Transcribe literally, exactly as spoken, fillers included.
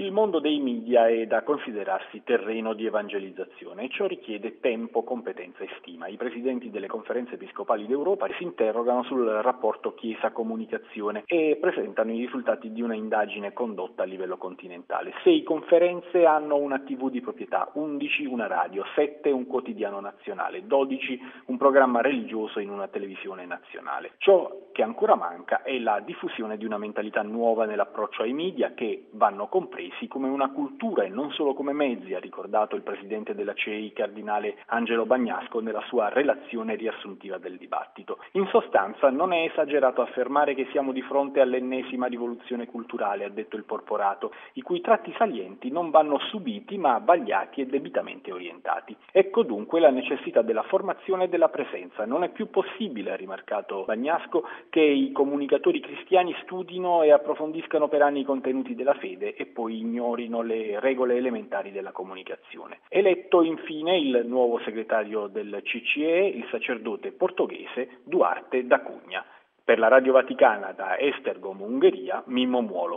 Il mondo dei media è da considerarsi terreno di evangelizzazione e ciò richiede tempo, competenza e stima. I presidenti delle conferenze episcopali d'Europa si interrogano sul rapporto Chiesa-comunicazione e presentano i risultati di una indagine condotta a livello continentale. Sei conferenze hanno una tivù di proprietà, undici una radio, sette un quotidiano nazionale, dodici un programma religioso in una televisione nazionale. Ciò che ancora manca è la diffusione di una mentalità nuova nell'approccio ai media che vanno compresi come una cultura e non solo come mezzi, ha ricordato il presidente della C E I, cardinale Angelo Bagnasco, nella sua relazione riassuntiva del dibattito. In sostanza, non è esagerato affermare che siamo di fronte all'ennesima rivoluzione culturale, ha detto il Porporato, i cui tratti salienti non vanno subiti ma vagliati e debitamente orientati. Ecco dunque la necessità della formazione e della presenza. Non è più possibile, ha rimarcato Bagnasco, che i comunicatori cristiani studino e approfondiscano per anni i contenuti della fede e poi ignorino le regole elementari della comunicazione. Eletto infine il nuovo segretario del C C E, il sacerdote portoghese Duarte da Cunha. Per la Radio Vaticana da Esztergom, Ungheria, Mimmo Muolo.